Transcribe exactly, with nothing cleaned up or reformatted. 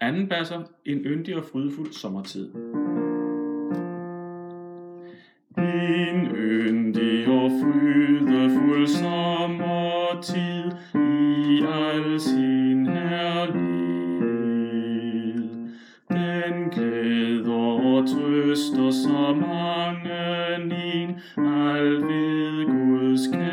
Anden basser, en yndig og frydefuld sommertid. En yndig og frydefuld sommertid i al sin herlighed. Den glæder og trøster så mange en, alt ved Guds kærlighed.